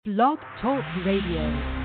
Blog Talk Radio.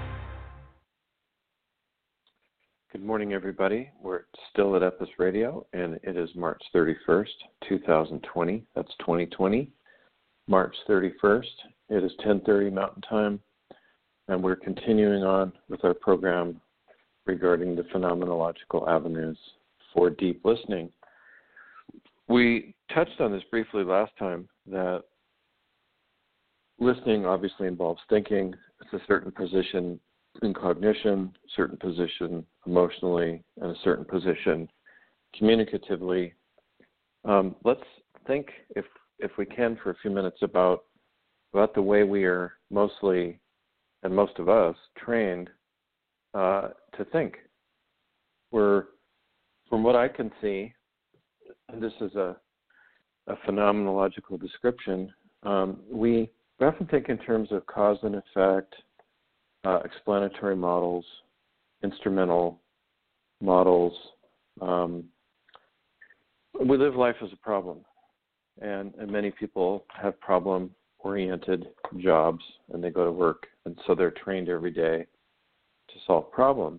Good morning, everybody. We're still at Epis Radio, and it is March 31st, 2020. That's 2020, March 31st. It is 10:30 Mountain Time, and we're continuing on with our program regarding the phenomenological avenues for deep listening. We touched on this briefly last time, that listening obviously involves thinking. It's a certain position in cognition, certain position emotionally, and a certain position communicatively. Let's think, if we can, for a few minutes about the way we are mostly, and most of us, trained to think. We're, from what I can see, and this is a phenomenological description, we often think in terms of cause and effect, explanatory models, instrumental models. We live life as a problem, and many people have problem-oriented jobs, and they go to work, and so they're trained every day to solve problems.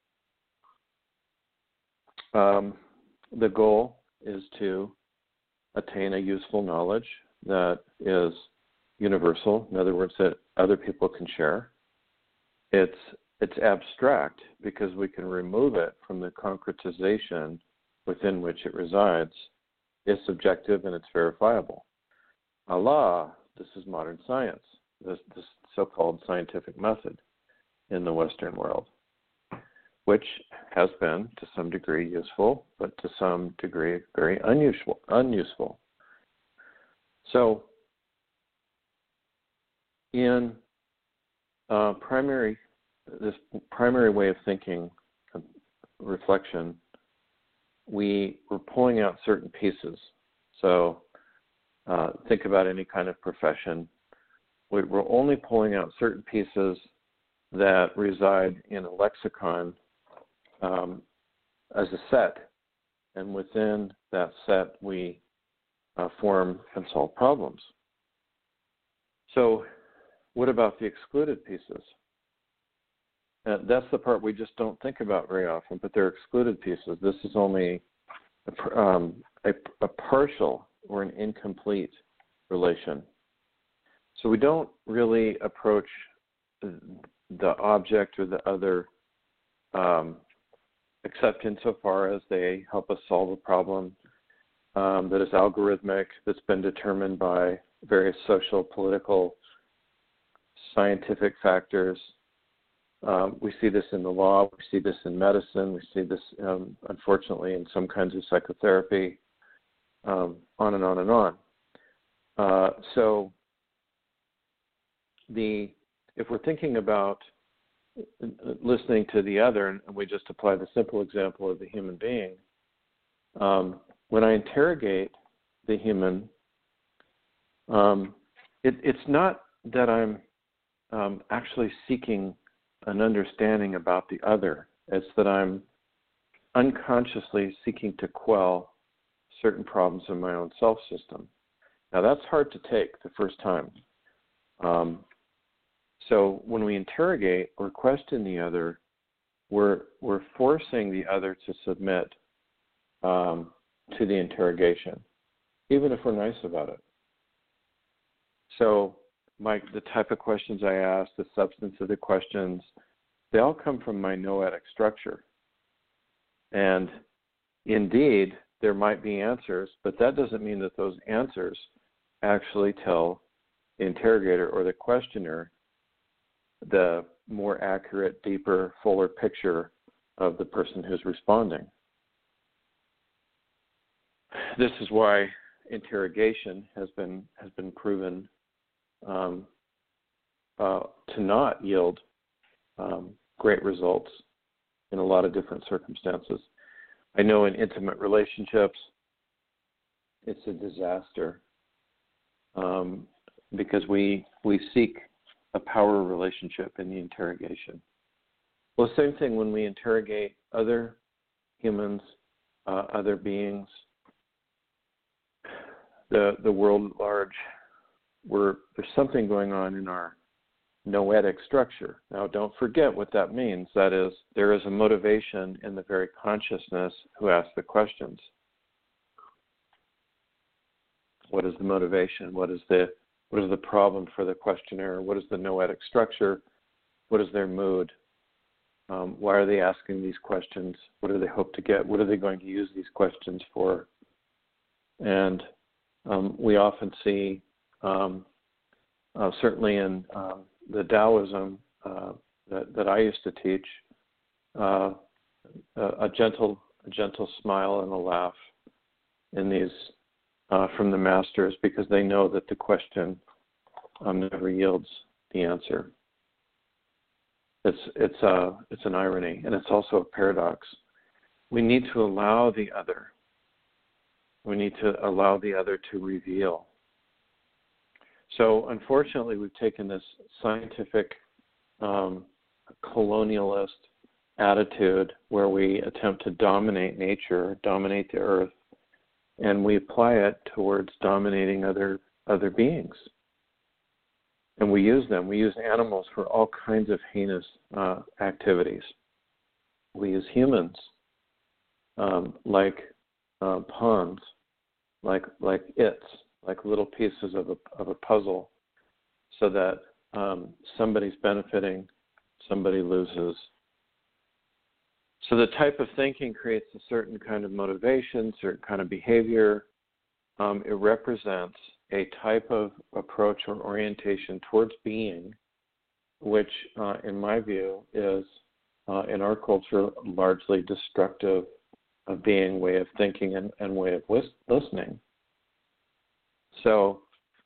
The goal is to attain a useful knowledge that is universal, in other words, that other people can share. It's abstract because we can remove it from the concretization within which it resides. It's subjective and it's verifiable. This is modern science, this so-called scientific method in the Western world, which has been to some degree useful, but to some degree very unuseful. So in this primary way of thinking, reflection, we're pulling out certain pieces. So think about any kind of profession. We're only pulling out certain pieces that reside in a lexicon as a set, and within that set we form and solve problems. So what about the excluded pieces? That's the part we just don't think about very often, but they're excluded pieces. This is only a partial or an incomplete relation. So we don't really approach the object or the other except insofar as they help us solve a problem that is algorithmic, that's been determined by various social, political, scientific factors. We see this in the law, we see this in medicine, we see this, unfortunately, in some kinds of psychotherapy, on and on and on. So if we're thinking about listening to the other, and we just apply the simple example of the human being, when I interrogate the human, it's not that I'm actually seeking an understanding about the other. It's that I'm unconsciously seeking to quell certain problems in my own self system. Now that's hard to take the first time. So when we interrogate or question the other, we're forcing the other to submit to the interrogation, even if we're nice about it. So the type of questions I ask, the substance of the questions, they all come from my noetic structure. And indeed, there might be answers, but that doesn't mean that those answers actually tell the interrogator or the questioner the more accurate, deeper, fuller picture of the person who's responding. This is why interrogation has been proven to not yield great results in a lot of different circumstances. I know in intimate relationships, it's a disaster because we seek a power relationship in the interrogation. Well, the same thing when we interrogate other humans, other beings, the world at large. There's something going on in our noetic structure. Now, don't forget what that means. That is, there is a motivation in the very consciousness who asks the questions. What is the motivation? What is the problem for the questioner? What is the noetic structure? What is their mood? Why are they asking these questions? What do they hope to get? What are they going to use these questions for? And we often see, certainly in the Taoism that I used to teach, a gentle smile and a laugh in these from the masters, because they know that the question never yields the answer. It's an irony, and it's also a paradox. We need to allow the other. We need to allow the other to reveal. So, unfortunately, we've taken this scientific colonialist attitude where we attempt to dominate nature, dominate the earth, and we apply it towards dominating other beings. And we use them. We use animals for all kinds of heinous activities. We use humans like pawns, like little pieces of a puzzle, so that somebody's benefiting, somebody loses. So the type of thinking creates a certain kind of motivation, certain kind of behavior. It represents a type of approach or orientation towards being, which, in my view, is, in our culture, largely destructive of being, way of thinking, and way of listening. So,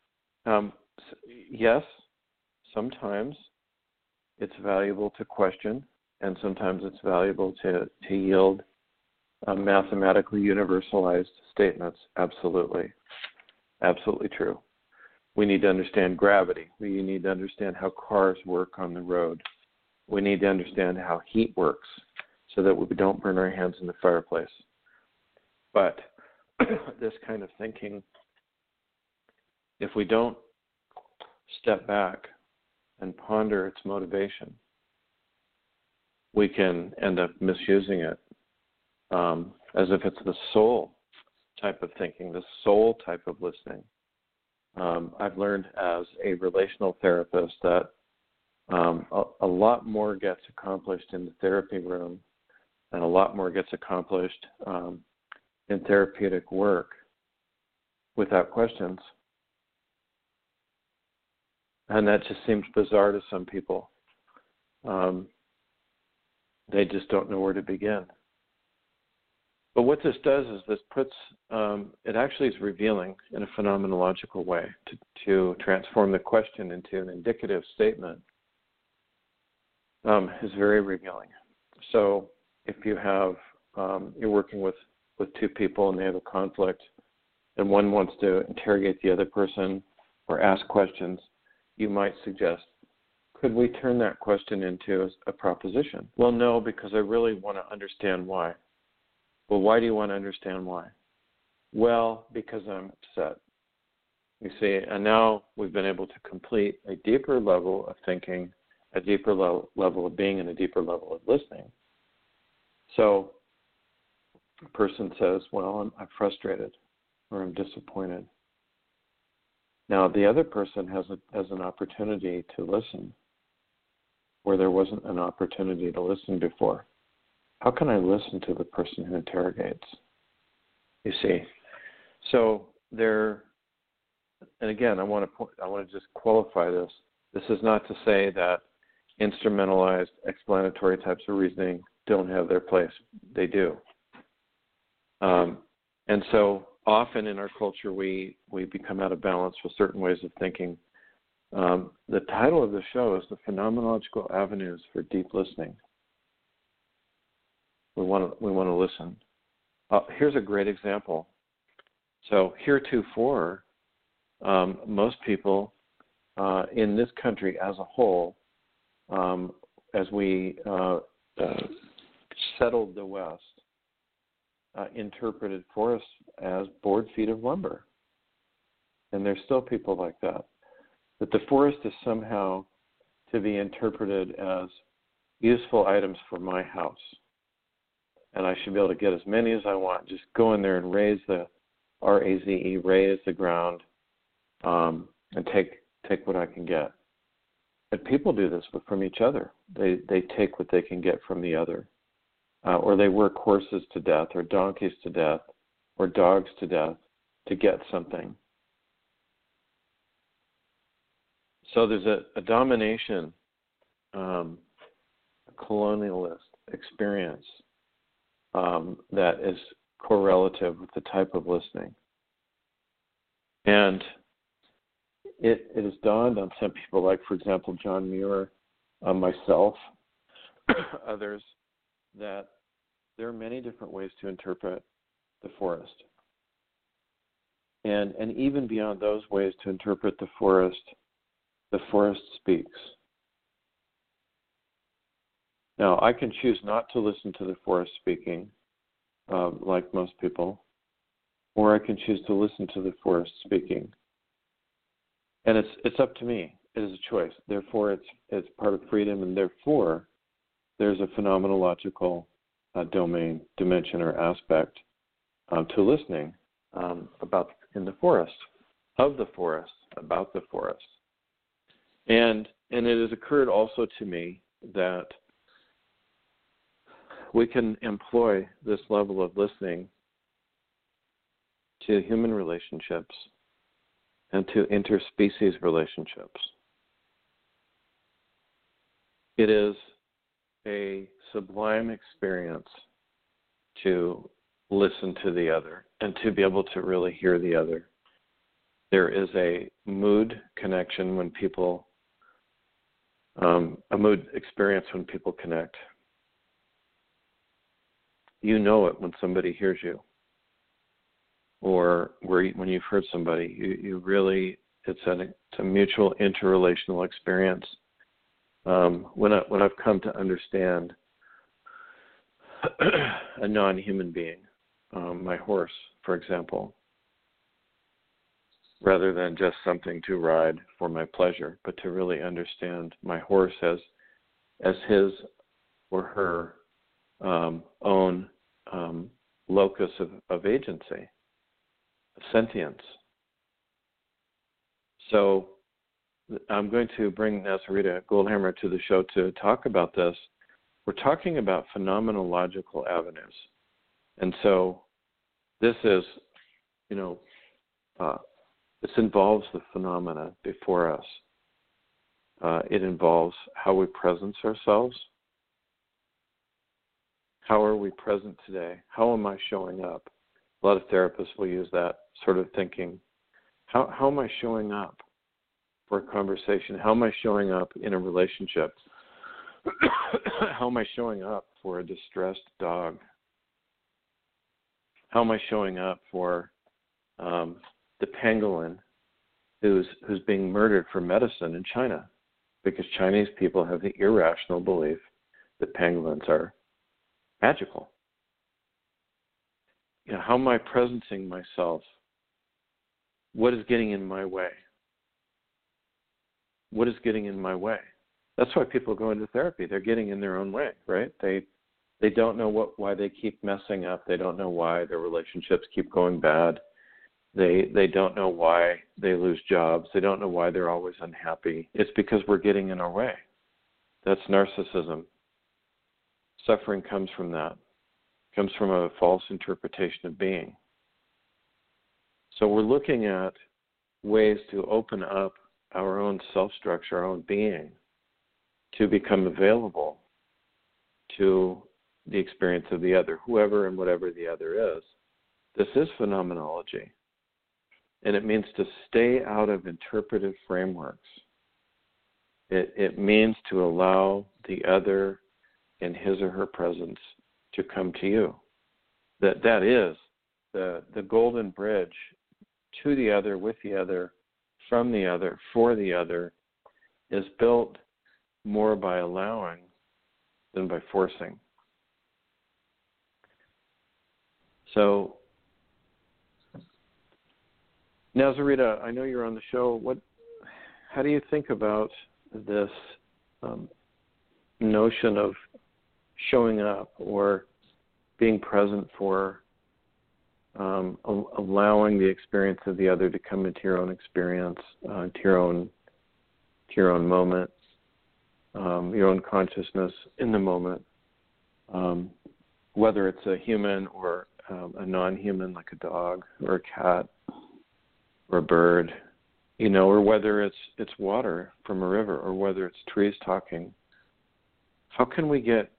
yes, sometimes it's valuable to question, and sometimes it's valuable to yield mathematically universalized statements. Absolutely. Absolutely true. We need to understand gravity. We need to understand how cars work on the road. We need to understand how heat works so that we don't burn our hands in the fireplace. But this kind of thinking, if we don't step back and ponder its motivation, we can end up misusing it as if it's the sole type of thinking, the sole type of listening. I've learned as a relational therapist that a lot more gets accomplished in the therapy room, and a lot more gets accomplished in therapeutic work without questions. And that just seems bizarre to some people. They just don't know where to begin. But what this does is this puts, it actually is revealing in a phenomenological way to transform the question into an indicative statement is very revealing. So if you have, you're working with two people and they have a conflict and one wants to interrogate the other person or ask questions, you might suggest, could we turn that question into a proposition? Well, no, because I really want to understand why. Well, why do you want to understand why? Well, because I'm upset. You see, and now we've been able to complete a deeper level of thinking, a deeper level of being, and a deeper level of listening. So a person says, well, I'm frustrated or I'm disappointed. Now, the other person has an opportunity to listen where there wasn't an opportunity to listen before. How can I listen to the person who interrogates? You see, so there. And again, I want to just qualify this. This is not to say that instrumentalized explanatory types of reasoning don't have their place. They do. And so often in our culture, we become out of balance with certain ways of thinking. The title of the show is The Phenomenological Avenues for Deep Listening. We want to listen. Here's a great example. So heretofore, most people in this country as a whole, as we settled the West, interpreted forests as board feet of lumber. And there's still people like that. That the forest is somehow to be interpreted as useful items for my house. And I should be able to get as many as I want. Just go in there and raise the R-A-Z-E, raise the ground, and take what I can get. But people do this from each other. They take what they can get from the other. Or they work horses to death, or donkeys to death, or dogs to death to get something. So there's a domination, a colonialist experience that is correlative with the type of listening. And it has dawned on some people, like, for example, John Muir, myself, others, that there are many different ways to interpret the forest. And even beyond those ways to interpret the forest speaks. Now, I can choose not to listen to the forest speaking, like most people, or I can choose to listen to the forest speaking. And it's up to me. It is a choice. Therefore, it's part of freedom, and therefore, there's a phenomenological dimension, or aspect to listening about in the forest, of the forest, about the forest. And it has occurred also to me that we can employ this level of listening to human relationships and to interspecies relationships. It is a sublime experience to listen to the other and to be able to really hear the other. There is a mood connection when people, a mood experience when people connect. You know it when somebody hears you, or when you've heard somebody. You really, it's a mutual interrelational experience. When I've come to understand a non-human being, my horse, for example, rather than just something to ride for my pleasure, but to really understand my horse as his or her own locus of agency, of sentience. So I'm going to bring Nazarita Goldhammer to the show to talk about this. We're talking about phenomenological avenues. And so this is, this involves the phenomena before us. It involves how we presence ourselves. How are we present today? How am I showing up? A lot of therapists will use that sort of thinking. How am I showing up for a conversation? How am I showing up in a relationship? How am I showing up for a distressed dog? How am I showing up for the pangolin who's being murdered for medicine in China? Because Chinese people have the irrational belief that pangolins are magical. How am I presencing myself? What is getting in my way? What is getting in my way? That's why people go into therapy. They're getting in their own way, right? They don't know why they keep messing up. They don't know why their relationships keep going bad. They don't know why they lose jobs. They don't know why they're always unhappy. It's because we're getting in our way. That's narcissism. Suffering comes from that. It comes from a false interpretation of being. So we're looking at ways to open up our own self-structure, our own being, to become available to the experience of the other, whoever and whatever the other is. This is phenomenology. And it means to stay out of interpretive frameworks. It means to allow the other in his or her presence to come to you. That is the golden bridge to the other, with the other, from the other, for the other, is built more by allowing than by forcing. So, Nazarita, I know you're on the show. How do you think about this notion of showing up or being present for allowing the experience of the other to come into your own experience, to your own moment, your own consciousness in the moment, whether it's a human or a non-human like a dog or a cat or a bird, or whether it's water from a river or whether it's trees talking. How can we get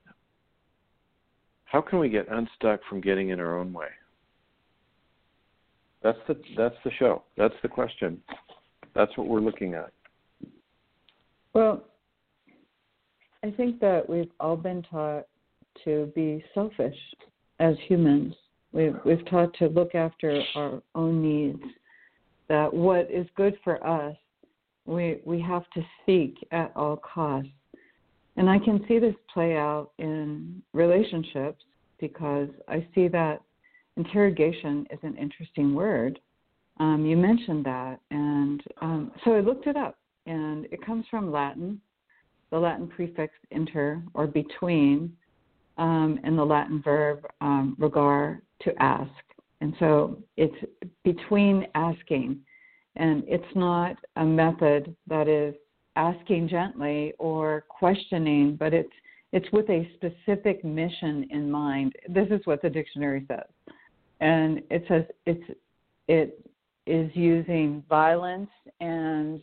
unstuck from getting in our own way? That's the show. That's the question. That's what we're looking at. Well, I think that we've all been taught to be selfish as humans. We've taught to look after our own needs, that what is good for us, we have to seek at all costs. And I can see this play out in relationships because I see that interrogation is an interesting word. You mentioned that, and so I looked it up, and it comes from Latin, the Latin prefix inter, or between, and the Latin verb rogar, to ask. And so it's between asking, and it's not a method that is asking gently or questioning, but it's with a specific mission in mind. This is what the dictionary says. And it says it is using violence and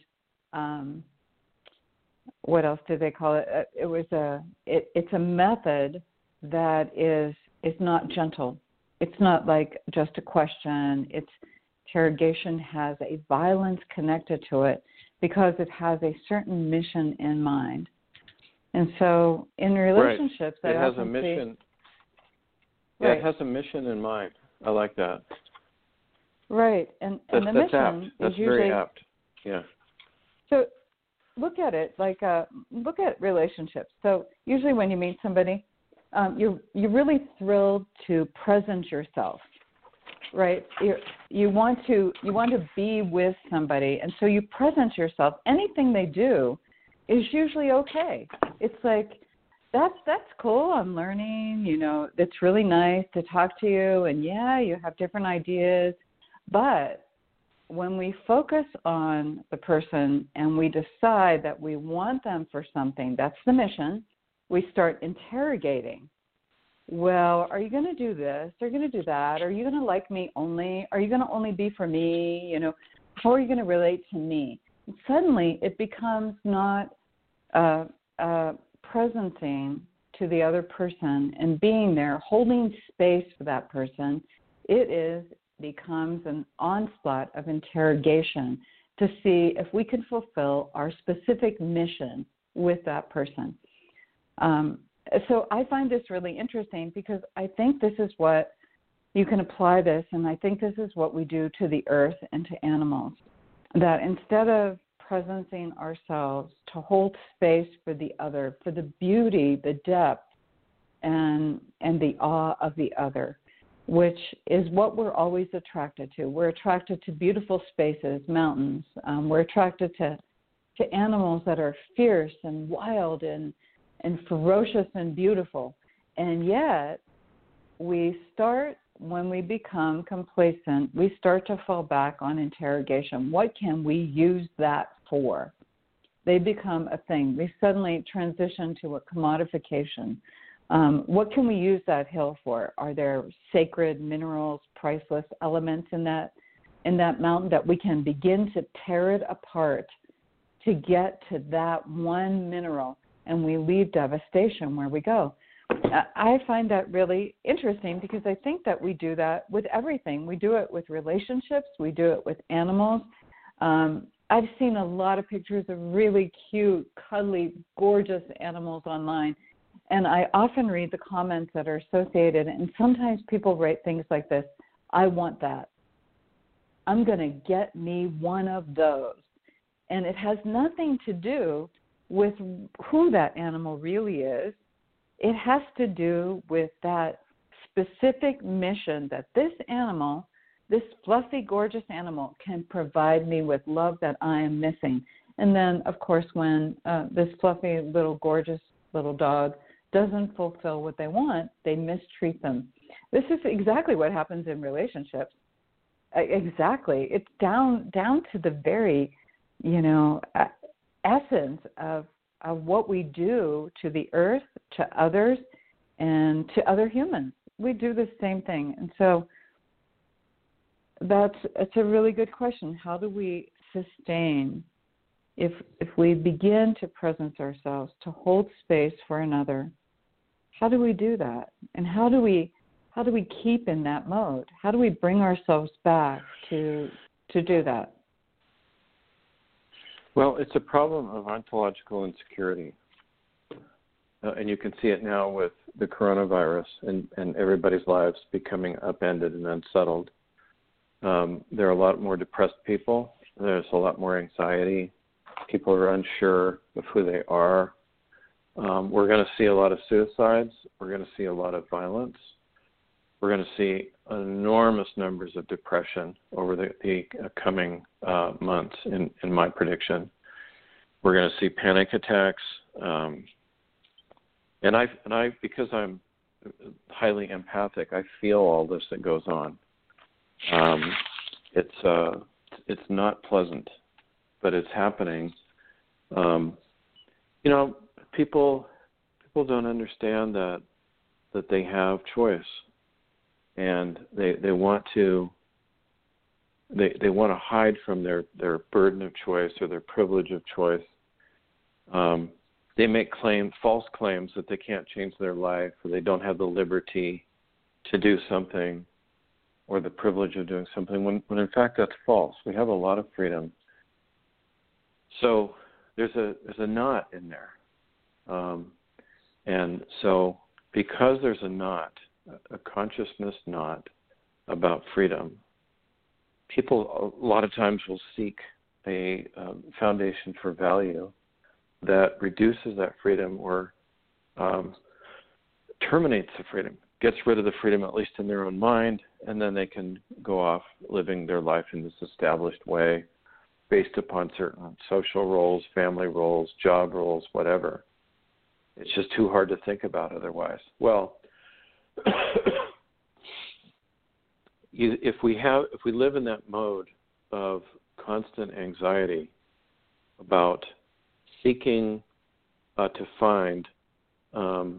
what else did they call it? It's a method that is not gentle. It's not like just a question. Interrogation has a violence connected to it because it has a certain mission in mind. And so in relationships, right. It has a mission. Yeah, right. It has a mission in mind. I like that. Right, and the mission apt. That's is usually very apt. Yeah. So look at it look at relationships. So usually when you meet somebody, you're really thrilled to present yourself, right? You want to be with somebody, and so you present yourself. Anything they do is usually okay. It's like, that's cool. I'm learning, it's really nice to talk to you, and yeah, you have different ideas. But when we focus on the person and we decide that we want them for something, that's the mission, we start interrogating. Well, are you going to do this? Are you going to do that? Are you going to like me only? Are you going to only be for me? How are you going to relate to me? And suddenly it becomes not presencing to the other person and being there, holding space for that person. It becomes an onslaught of interrogation to see if we can fulfill our specific mission with that person. So I find this really interesting because I think this is what you can apply this, and I think this is what we do to the earth and to animals, that instead of presencing ourselves to hold space for the other, for the beauty, the depth, and the awe of the other, which is what we're always attracted to. We're attracted to beautiful spaces, mountains. We're attracted to animals that are fierce and wild and ferocious and beautiful. And yet, when we become complacent, we start to fall back on interrogation. What can we use that for? They become a thing. We suddenly transition to a commodification. What can we use that hill for? Are there sacred minerals, priceless elements in that mountain that we can begin to tear it apart to get to that one mineral, and we leave devastation where we go? I find that really interesting because I think that we do that with everything. We do it with relationships. We do it with animals. I've seen a lot of pictures of really cute, cuddly, gorgeous animals online. And I often read the comments that are associated, and sometimes people write things like this: I want that. I'm going to get me one of those. And it has nothing to do with who that animal really is. It has to do with that specific mission that this animal, this fluffy, gorgeous animal, can provide me with love that I am missing. And then, of course, when this fluffy little gorgeous little dog doesn't fulfill what they want, they mistreat them. This is exactly what happens in relationships. Exactly. It's down to the very, essence of what we do to the earth, to others, and to other humans. We do the same thing. And so it's a really good question. How do we sustain if we begin to presence ourselves, to hold space for another? How do we do that? And how do we keep in that mode? How do we bring ourselves back to do that? Well, it's a problem of ontological insecurity. And you can see it now with the coronavirus and everybody's lives becoming upended and unsettled. There are a lot more depressed people. There's a lot more anxiety. People are unsure of who they are. We're going to see a lot of suicides. We're going to see a lot of violence. We're going to see enormous numbers of depression over the coming months, in my prediction. We're going to see panic attacks. And I, because I'm highly empathic, I feel all this that goes on. It's not pleasant, but it's happening. People don't understand that they have choice, and they want to hide from their burden of choice or their privilege of choice. They make false claims that they can't change their life, or they don't have the liberty to do something, or the privilege of doing something, when in fact that's false. We have a lot of freedom. So there's a knot in there. And so because there's a consciousness knot about freedom, people a lot of times will seek a foundation for value that reduces that freedom or terminates the freedom, gets rid of the freedom, at least in their own mind, and then they can go off living their life in this established way based upon certain social roles, family roles, job roles, whatever. It's just too hard to think about otherwise. Well, if we live in that mode of constant anxiety about seeking to find an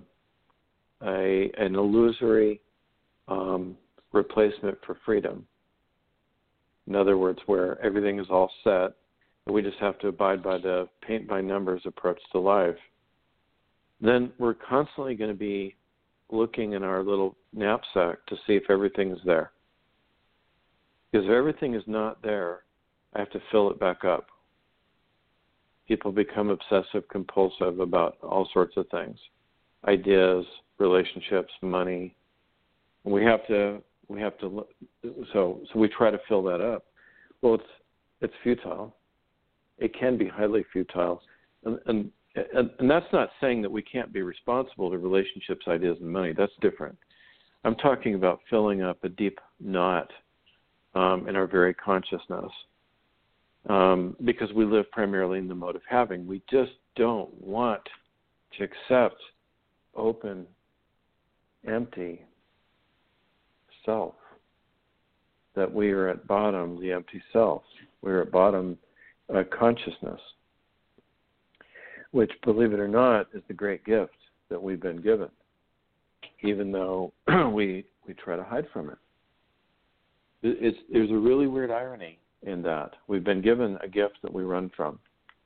illusory replacement for freedom, in other words, where everything is all set and we just have to abide by the paint-by-numbers approach to life, then we're constantly going to be looking in our little knapsack to see if everything is there. Because if everything is not there, I have to fill it back up. People become obsessive compulsive about all sorts of things, ideas, relationships, money. And we have to. So we try to fill that up. Well, it's futile. It can be highly futile, and that's not saying that we can't be responsible to relationships, ideas, and money. That's different. I'm talking about filling up a deep knot in our very consciousness. Because we live primarily in the mode of having. We just don't want to accept open, empty self. That we are at bottom, the empty self. We're at bottom consciousness, which, believe it or not, is the great gift that we've been given, even though we try to hide from it. There's a really weird irony in that. We've been given a gift that we run from.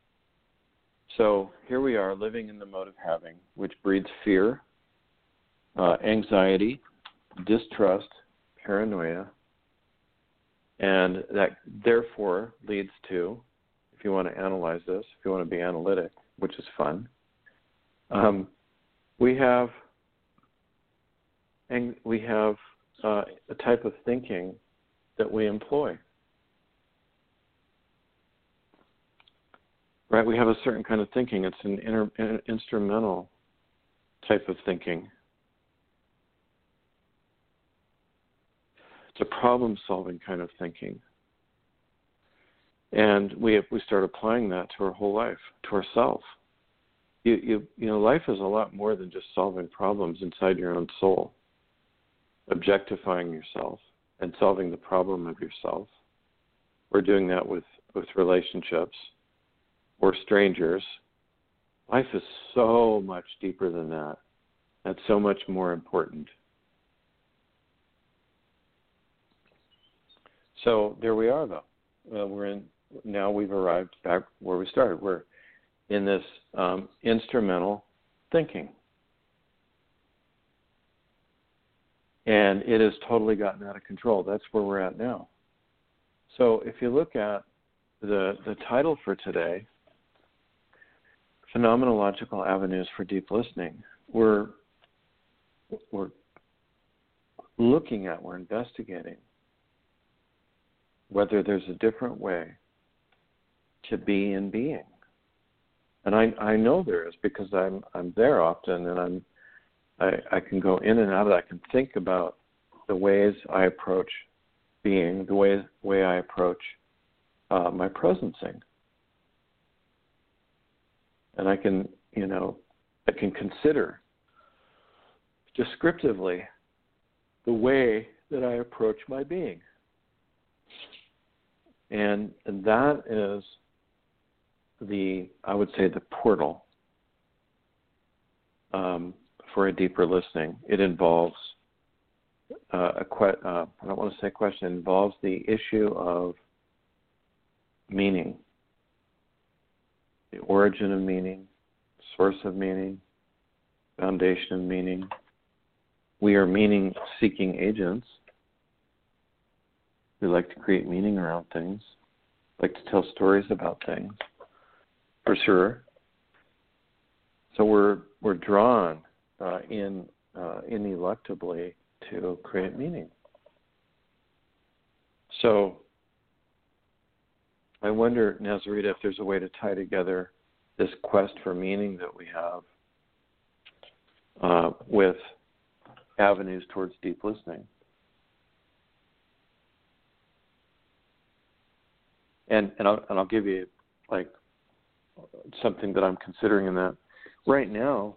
So here we are living in the mode of having, which breeds fear, anxiety, distrust, paranoia, and that therefore leads to, if you want to analyze this, if you want to be analytic, which is fun, we have a type of thinking that we employ. Right, we have a certain kind of thinking. It's an instrumental type of thinking. It's a problem-solving kind of thinking. And we start applying that to our whole life, to ourself. You know, life is a lot more than just solving problems inside your own soul, objectifying yourself and solving the problem of yourself. We're doing that with relationships or strangers. Life is so much deeper than that. That's so much more important. So there we are, though. Now we've arrived back where we started. We're in this instrumental thinking. And it has totally gotten out of control. That's where we're at now. So if you look at the title for today, Phenomenological Avenues for Deep Listening, we're looking at, we're investigating whether there's a different way to be in being. And I know there is, because I'm there often, and I can go in and out of that. I can think about the ways I approach being, the way I approach my presencing. And I can consider descriptively the way that I approach my being. And that is I would say the portal for a deeper listening. It involves I don't want to say question, it involves the issue of meaning, the origin of meaning, source of meaning, foundation of meaning. We are meaning-seeking agents. We like to create meaning around things, like to tell stories about things, for sure. So we're drawn ineluctably to create meaning. So I wonder, Nazarita, if there's a way to tie together this quest for meaning that we have with avenues towards deep listening. And I'll give you like something that I'm considering in that. Right now,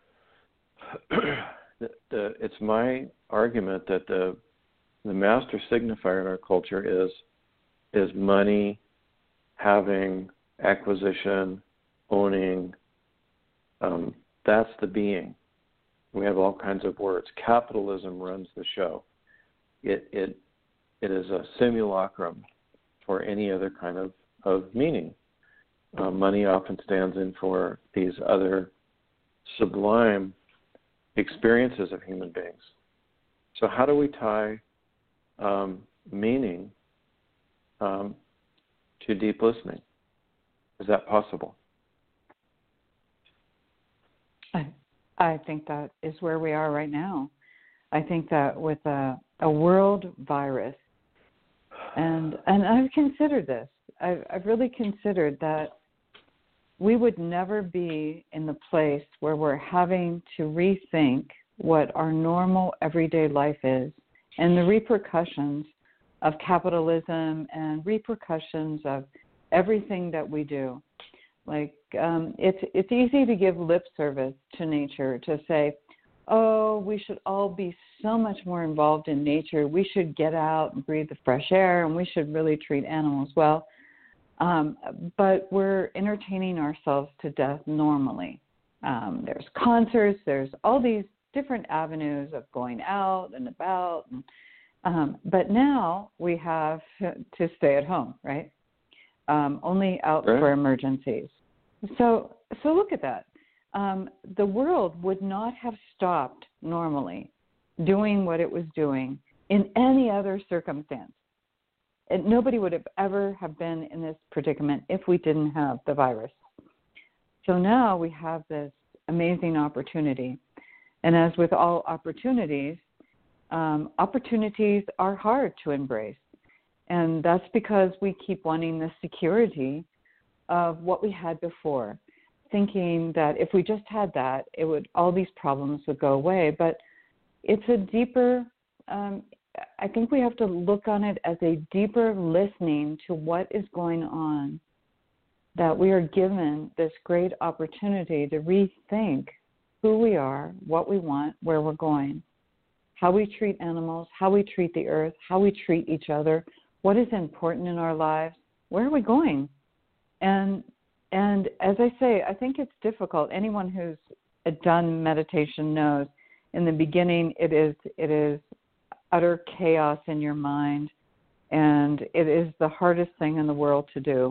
it's my argument that the master signifier in our culture is money, having, acquisition, owning. That's the being. We have all kinds of words. Capitalism runs the show. It is a simulacrum for any other kind of meaning. Money often stands in for these other sublime experiences of human beings. So how do we tie meaning to deep listening? Is that possible? I think that is where we are right now. I think that with a world virus, and I've considered this. I've really considered that we would never be in the place where we're having to rethink what our normal everyday life is and the repercussions of capitalism and repercussions of everything that we do. Like it's easy to give lip service to nature, to say, oh, we should all be so much more involved in nature. We should get out and breathe the fresh air, and we should really treat animals well. But we're entertaining ourselves to death normally. There's concerts. There's all these different avenues of going out and about. But now we have to stay at home, right? Only out for emergencies. So look at that. The world would not have stopped normally doing what it was doing in any other circumstance. And nobody would have ever have been in this predicament if we didn't have the virus. So now we have this amazing opportunity. And as with all opportunities, opportunities are hard to embrace. And that's because we keep wanting the security of what we had before, thinking that if we just had that, all these problems would go away. But it's a deeper I think we have to look on it as a deeper listening to what is going on, that we are given this great opportunity to rethink who we are, what we want, where we're going, how we treat animals, how we treat the earth, how we treat each other, what is important in our lives, where are we going? And as I say, I think it's difficult. Anyone who's done meditation knows in the beginning it is utter chaos in your mind, and it is the hardest thing in the world to do.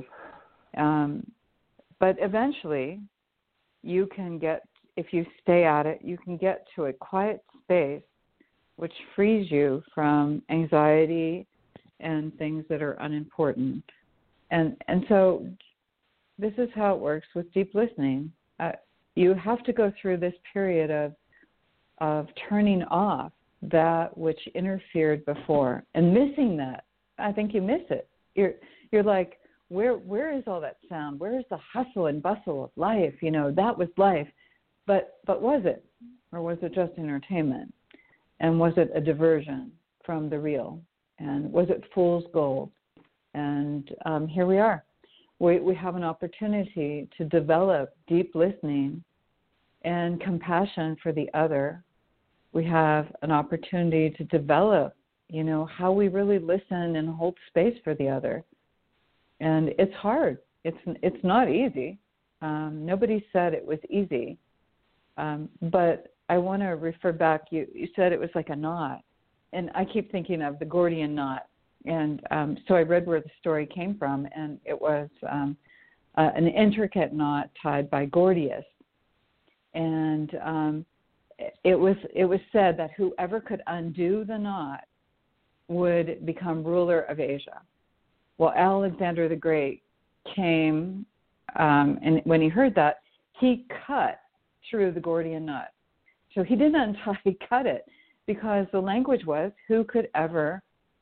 But eventually you can get, if you stay at it, you can get to a quiet space which frees you from anxiety and things that are unimportant. And so this is how it works with deep listening. You have to go through this period of turning off that which interfered before, and missing that. I think you miss it. You're like, where is all that sound? Where is the hustle and bustle of life? That was life. But was it? Or was it just entertainment? And was it a diversion from the real? And was it fool's gold? And here we are. We have an opportunity to develop deep listening and compassion for the other. We have an opportunity to develop, how we really listen and hold space for the other. And it's hard. It's not easy. Nobody said it was easy. But I want to refer back. You said it was like a knot. And I keep thinking of the Gordian knot. And so I read where the story came from, and it was an intricate knot tied by Gordius. And it was said that whoever could undo the knot would become ruler of Asia. Well, Alexander the Great came, and when he heard that, he cut through the Gordian knot. So he didn't untie, he cut it, because the language was, who could ever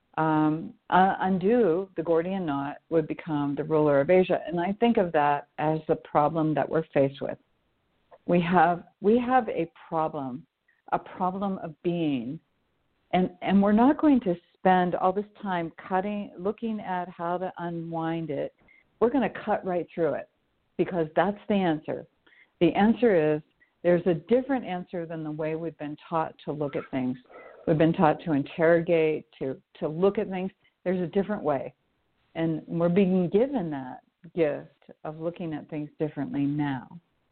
undo the Gordian knot would become the ruler of Asia. And I think of that as the problem that we're faced with. We have a problem of being, and we're not going to spend all this time looking at how to unwind it. We're going to cut right through it, because that's the answer. The answer is, there's a different answer than the way we've been taught to look at things. We've been taught to interrogate, to look at things. There's a different way. And we're being given that gift of looking at things differently now.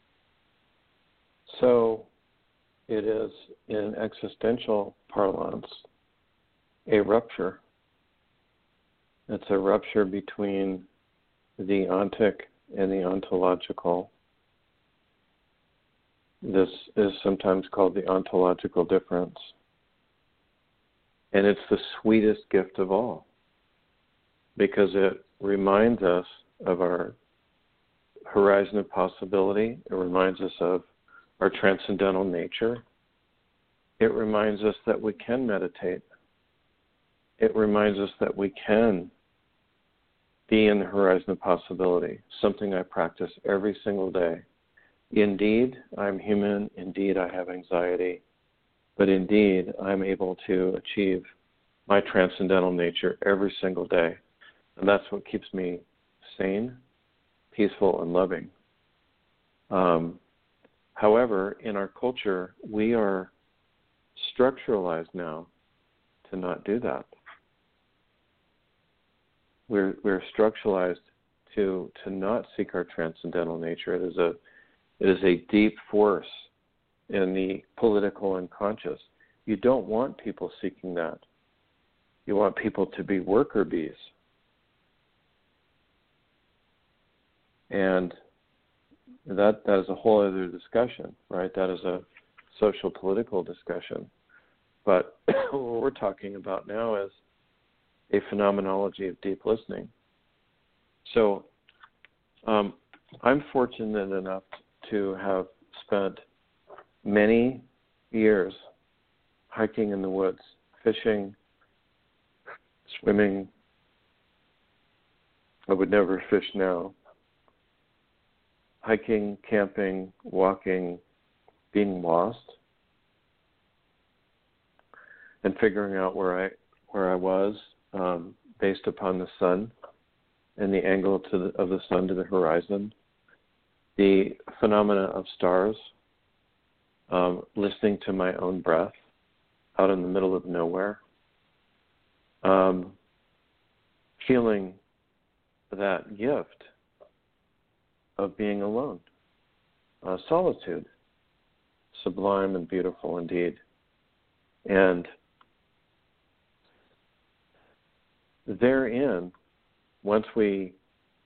So it is, in existential parlance, a rupture. It's a rupture between the ontic and the ontological. This is sometimes called the ontological difference. And it's the sweetest gift of all, because it reminds us of our horizon of possibility. It reminds us of our transcendental nature. It reminds us that we can meditate. It reminds us that we can be in the horizon of possibility, something I practice every single day. Indeed, I'm human. Indeed, I have anxiety. But indeed, I'm able to achieve my transcendental nature every single day. And that's what keeps me sane, peaceful, and loving. However, in our culture, we are structuralized now to not do that. We're structuralized to not seek our transcendental nature. It is a deep force in the political unconscious. You don't want people seeking that. You want people to be worker bees. And that is a whole other discussion, right? That is a social political discussion. But what we're talking about now is a phenomenology of deep listening. So I'm fortunate enough to have spent many years hiking in the woods, fishing, swimming. I would never fish now. Hiking, camping, walking, being lost, and figuring out where where I was based upon the sun and the angle of the sun to the horizon, the phenomena of stars, listening to my own breath out in the middle of nowhere, feeling that gift of being alone, solitude, sublime and beautiful indeed. And therein, once we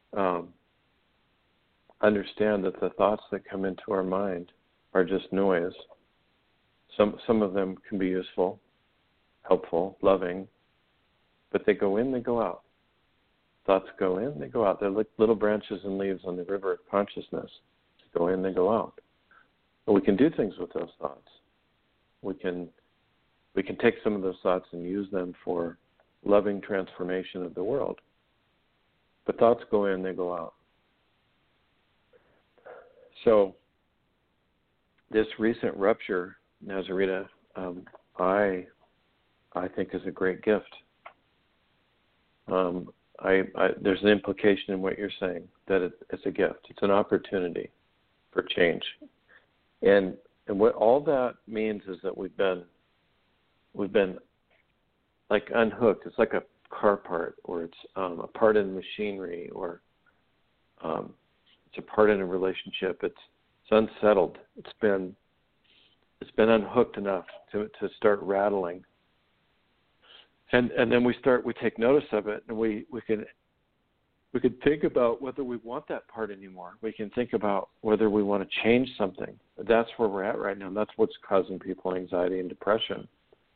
understand that the thoughts that come into our mind are just noise, some of them can be useful, helpful, loving, but they go in, they go out. Thoughts go in, they go out. They're like little branches and leaves on the river of consciousness. They go in, they go out. But we can do things with those thoughts. We can take some of those thoughts and use them for loving transformation of the world. But thoughts go in, they go out. So this recent rupture, Nazarita, I think is a great gift. There's an implication in what you're saying that it's a gift. It's an opportunity for change, and what all that means is that we've been like unhooked. It's like a car part, or it's a part in machinery, or it's a part in a relationship. It's unsettled. It's been unhooked enough to start rattling. And then we take notice of it, and we could think about whether we want that part anymore. We can think about whether we want to change something. That's where we're at right now. And that's what's causing people anxiety and depression.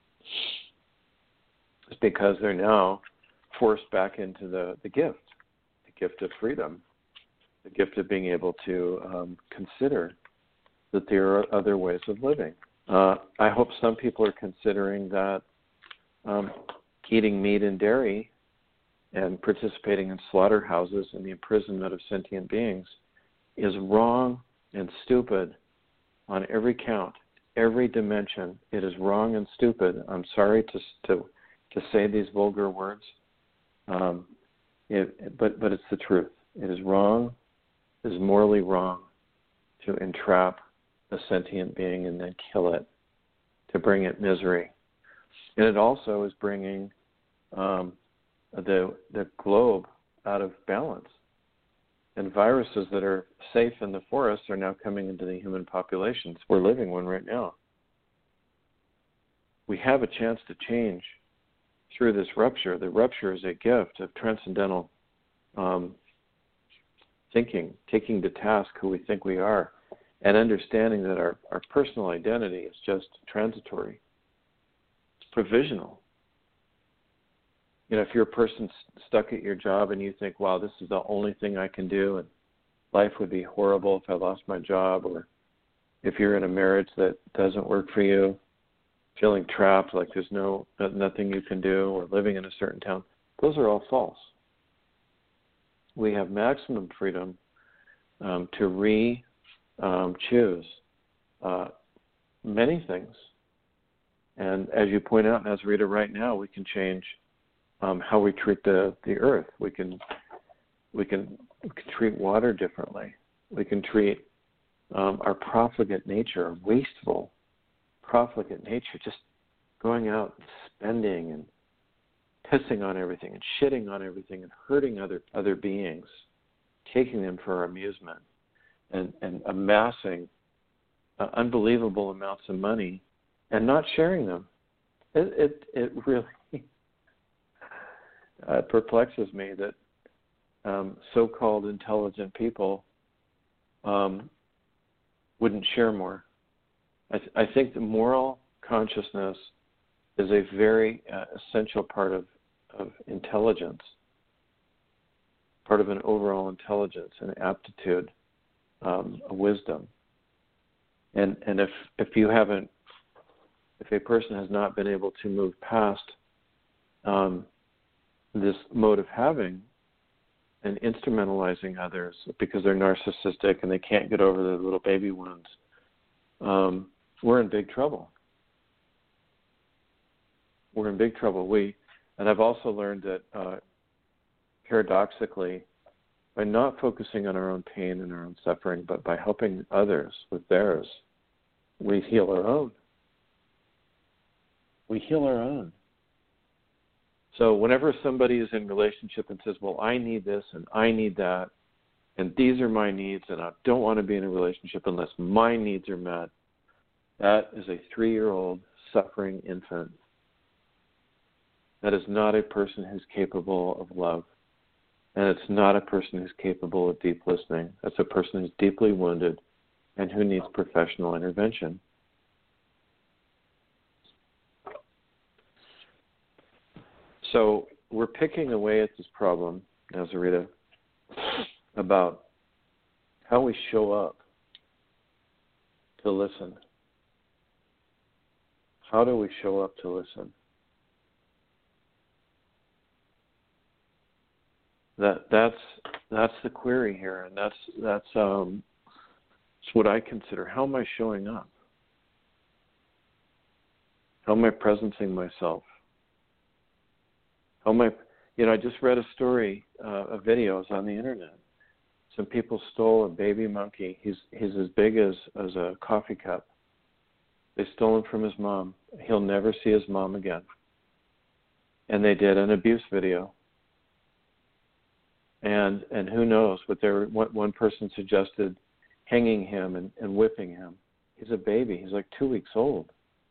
It's because they're now forced back into the gift of freedom, the gift of being able to consider that there are other ways of living. I hope some people are considering that eating meat and dairy and participating in slaughterhouses and the imprisonment of sentient beings is wrong and stupid on every count, every dimension. It is wrong and stupid. I'm sorry to say these vulgar words, but it's the truth. It is wrong, it is morally wrong to entrap a sentient being and then kill it, to bring it misery. And it also is bringing the globe out of balance. And viruses that are safe in the forests are now coming into the human populations. We're living one right now. We have a chance to change through this rupture. The rupture is a gift of transcendental thinking, taking to task who we think we are, and understanding that our personal identity is just transitory. It's provisional. You know, if you're a person stuck at your job and you think, wow, this is the only thing I can do and life would be horrible if I lost my job, or if you're in a marriage that doesn't work for you, feeling trapped, like there's nothing you can do, or living in a certain town, those are all false. We have maximum freedom to choose many things. And as you point out, Nazarita, right now we can change how we treat the earth. We can treat water differently. We can treat our profligate nature, wasteful, profligate nature, just going out and spending and pissing on everything and shitting on everything and hurting other beings, taking them for our amusement, and amassing unbelievable amounts of money and not sharing them. It really perplexes me that so-called intelligent people wouldn't share more. I think the moral consciousness is a very essential part of intelligence, part of an overall intelligence and aptitude, a wisdom. And if a person has not been able to move past this mode of having and instrumentalizing others because they're narcissistic and they can't get over their little baby wounds, we're in big trouble. We're in big trouble. We And I've also learned that paradoxically, by not focusing on our own pain and our own suffering, but by helping others with theirs, we heal our own. We heal our own. So whenever somebody is in relationship and says, well, I need this and I need that, and these are my needs, and I don't want to be in a relationship unless my needs are met, that is a 3-year-old suffering infant. That is not a person who's capable of love. And it's not a person who's capable of deep listening. That's a person who's deeply wounded and who needs professional intervention. So we're picking away at this problem, Nazarita, about how we show up to listen. How do we show up to listen? That's the query here, and that's what I consider. How am I showing up? How am I presencing myself? How am I? I just read a story, a video on the internet. Some people stole a baby monkey. He's as big as a coffee cup. They stole him from his mom. He'll never see his mom again. And they did an abuse video. And who knows what one person suggested, hanging him and whipping him. He's a baby. He's like 2 weeks old.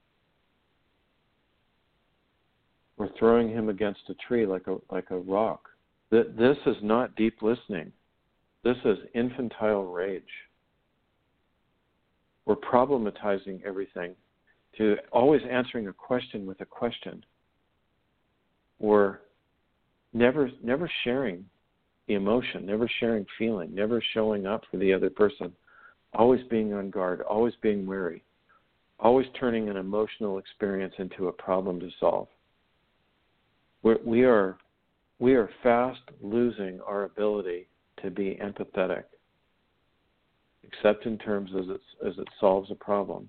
Or throwing him against a tree like a rock. This is not deep listening. This is infantile rage. We're problematizing everything, to always answering a question with a question, or never sharing the emotion, never sharing feeling, never showing up for the other person, always being on guard, always being wary, always turning an emotional experience into a problem to solve. We are fast losing our ability to be empathetic, except in terms as it solves a problem.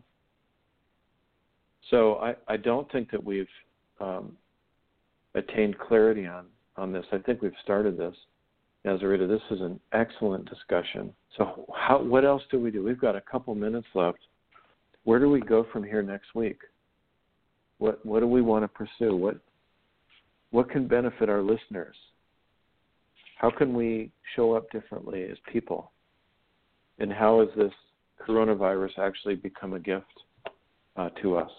So I don't think that we've attained clarity on this. I think we've started this. Nazarita, this is an excellent discussion. So what else do we do? We've got a couple minutes left. Where do we go from here next week? What do we want to pursue? What can benefit our listeners? How can we show up differently as people? And how has this coronavirus actually become a gift to us?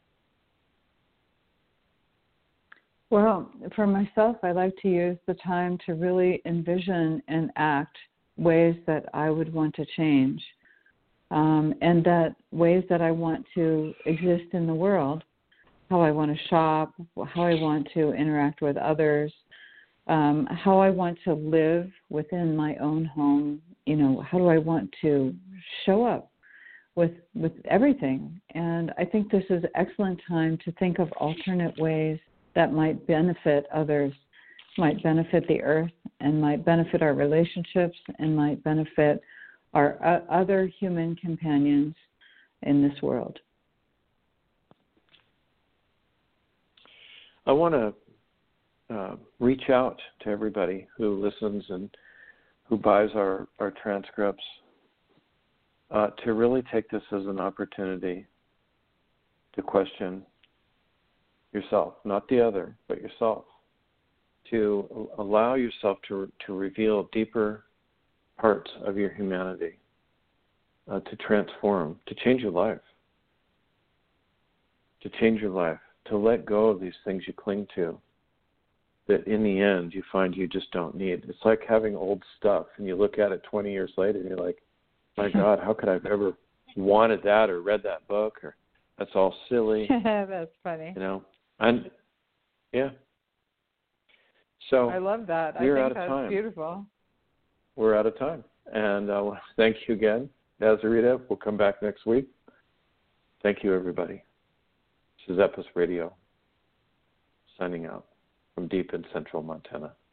Well, for myself, I like to use the time to really envision and act ways that I would want to change, and that ways that I want to exist in the world, how I want to shop, how I want to interact with others, how I want to live within my own home. How do I want to show up with everything? And I think this is an excellent time to think of alternate ways that might benefit others, might benefit the earth, and might benefit our relationships, and might benefit our other human companions in this world. I want to reach out to everybody who listens and who buys our transcripts to really take this as an opportunity to question yourself, not the other, but yourself, to allow yourself to reveal deeper parts of your humanity, to transform, to change your life, to let go of these things you cling to, that in the end you find you just don't need. It's like having old stuff, and you look at it 20 years later, and you're like, my God, how could I have ever wanted that or read that book? Or that's all silly. That's funny. And yeah. So I love that. We're I out think of that's time. beautiful. We're out of time. And thank you again, Nazarita. We'll come back next week. Thank you, everybody. This is Epis Radio, signing out from deep in central Montana.